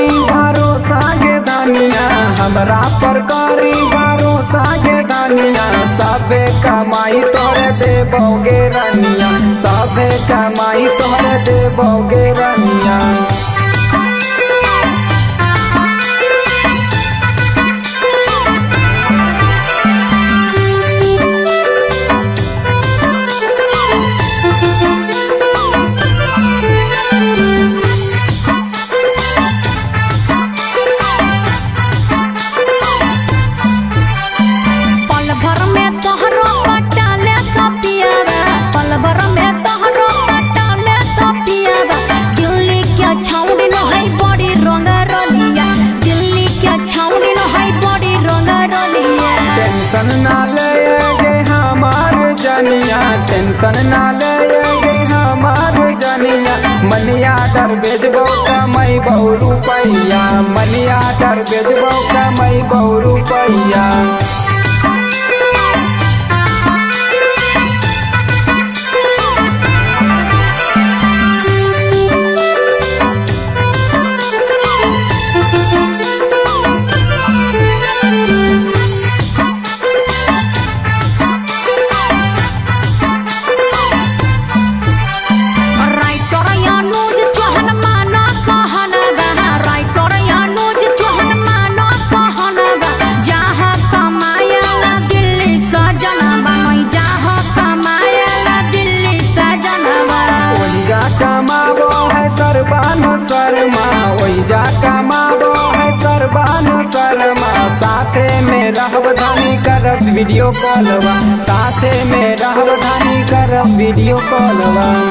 करी भरोसा गे धनिया, हमरा पर करी भरोसा गे धनिया। सबे कमाई तोरे देबोगे रनिया, सबे कमाई तोरे देबोगे रनिया। टेंशन ना ले गे हमार जनिया, टेंशन ना ले गे हमार जनिया। मनिया डर बेचबो कमाई बहु रुपैया, मनिया डर बेचबो कमाई बहु रुपैया। कमाबो है सरबान शर्मा, वही जा कमाबो है सरबान शर्मा। साथे में रहब धानी करब वीडियो कॉलवा, साथे में रहब धानी करब वीडियो कॉलवा।